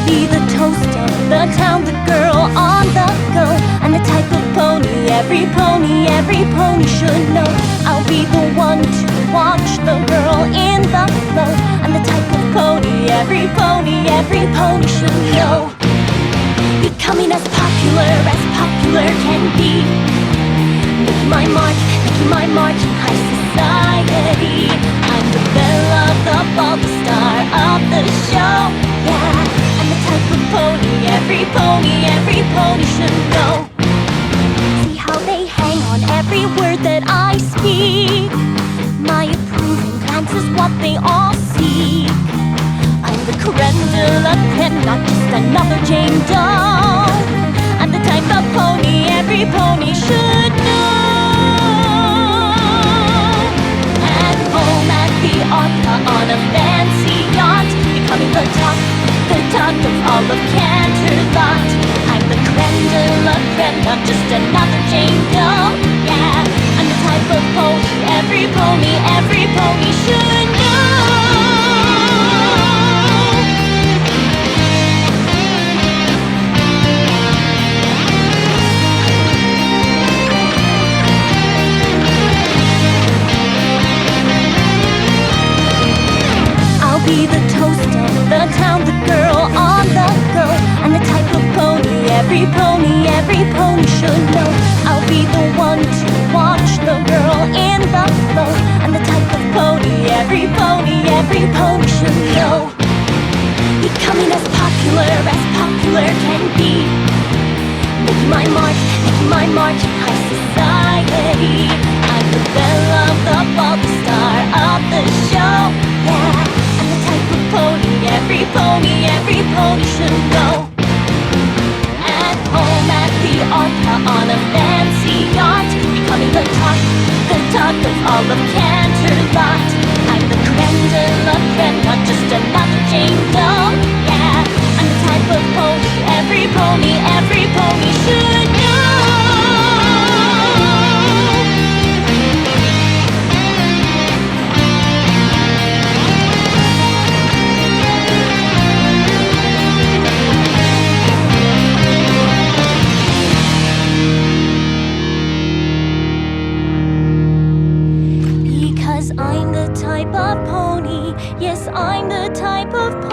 I'll be the toast of the town, the girl on the go. I'm the type of pony every pony should know. I'll be the one to watch the girl in the flow. I'm the type of pony every pony should know. Becoming as popular can be. Making my mark in high society. I'm the belle of the ball, the star of the show. Yeah, I'm the type of pony every pony should know. See how they hang on every word that I speak. My approving glance is what they all seek. I'm the creme de la creme, not just another Jane Doe. I'm the type of pony every pony should know. At home at the opera on a fancy yacht, becoming the talk of all of Canterlot. I'm the creme de la creme, not just another Jane Doe. Yeah, I'm the type of pony every pony should know. Be the toast of the town, the girl on the go. I'm the type of pony every pony should know. I'll be the one to watch the girl in the flow. I'm the type of pony every pony should know. Becoming as popular can be. Making my mark in high society. I'm the belle of the ball, the star of the show. Yeah, pony every pony should know. At home at the opera on a fancy yacht, becoming the talk of all of Canterlot. I'm the creme de la creme, not just another Jane Doe. Yeah, I'm the type of pony every pony should know. I'm the type of pony, yes, I'm the type of pony.